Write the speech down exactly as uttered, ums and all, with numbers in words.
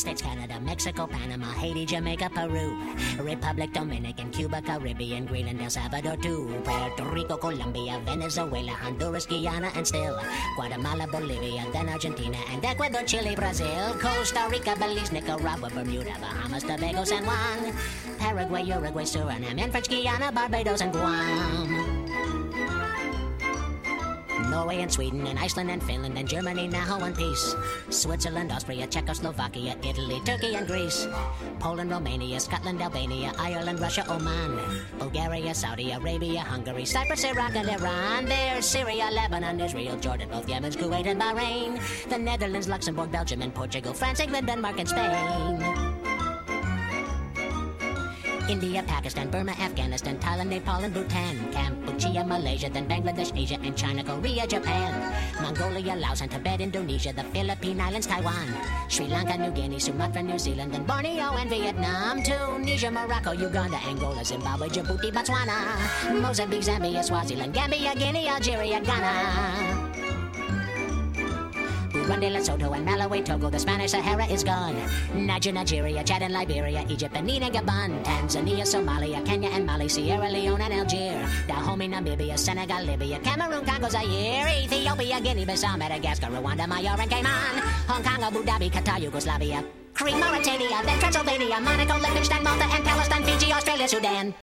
States, Canada, Mexico, Panama, Haiti, Jamaica, Peru, Republic, Dominican, Cuba, Caribbean, Greenland, El Salvador, too, Puerto Rico, Colombia, Venezuela, Honduras, Guyana, and still Guatemala, Bolivia, then Argentina, and Ecuador, Chile, Brazil, Costa Rica, Belize, Nicaragua, Bermuda, Bahamas, Tobago, San Juan, Paraguay, Uruguay, Suriname, and French Guiana, Barbados, and Guam. Norway and Sweden and Iceland and Finland and Germany now in peace. Switzerland, Austria, Czechoslovakia, Italy, Turkey and Greece. Poland, Romania, Scotland, Albania, Ireland, Russia, Oman. Bulgaria, Saudi Arabia, Hungary, Cyprus, Iraq and Iran. There's Syria, Lebanon, Israel, Jordan, both Yemen, Kuwait and Bahrain. The Netherlands, Luxembourg, Belgium and Portugal, France, England, Denmark and Spain. India, Pakistan, Burma, Afghanistan, Thailand, Nepal, and Bhutan, Cambodia, Malaysia, then Bangladesh, Asia, and China, Korea, Japan, Mongolia, Laos, and Tibet, Indonesia, the Philippine Islands, Taiwan, Sri Lanka, New Guinea, Sumatra, New Zealand, and Borneo, and Vietnam, Tunisia, Morocco, Uganda, Angola, Zimbabwe, Djibouti, Botswana, Mozambique, Zambia, Swaziland, Gambia, Guinea, Algeria, Ghana. Burundi, Lesotho, and Malawi, Togo, the Spanish Sahara is gone. Niger, Nigeria, Chad, and Liberia, Egypt, Benin, and Gabon, Tanzania, Somalia, Kenya, and Mali, Sierra Leone, and Algeria, Dahomey, Namibia, Senegal, Libya, Cameroon, Congo, Zaire, Ethiopia, Guinea-Bissau, Madagascar, Rwanda, Majorca, and Cayman, Hong Kong, Abu Dhabi, Qatar, Yugoslavia, Crete, Mauritania, then Transylvania, Monaco, Liechtenstein, Malta, and Palestine, Fiji, Australia, Sudan.